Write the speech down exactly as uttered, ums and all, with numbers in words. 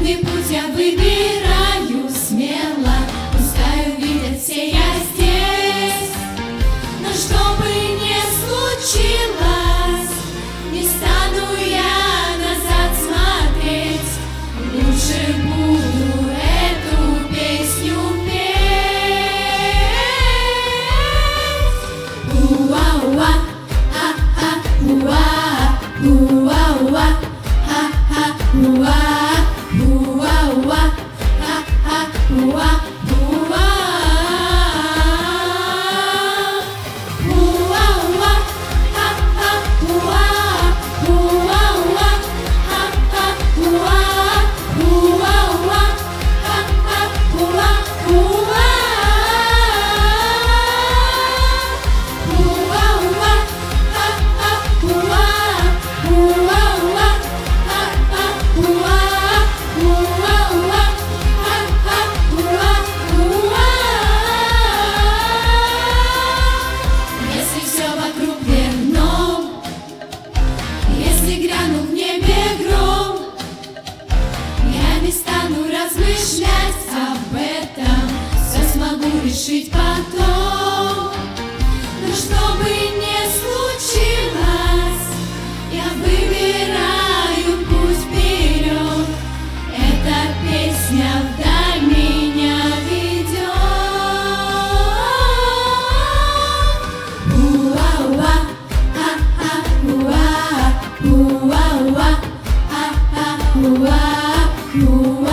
Трудный путь я выбираю смело, пускай увидят все, я здесь. Но что бы ни случилось, не стану я назад смотреть. Лучше буду эту песню петь. Уа-уа, ха-ха, уа, уа-уа, ха-ха, уа, уа-уа, ха-ха, уа, уа. Грянул в небе гром, я не стану размышлять об этом, все смогу решить потом. Но что бы ни случилось, я выбираю путь вперед. Эта песня вдаль меня ведет. Уа-уа, ха-ха, уа. Уа-уа, ха-ха, уа, уа.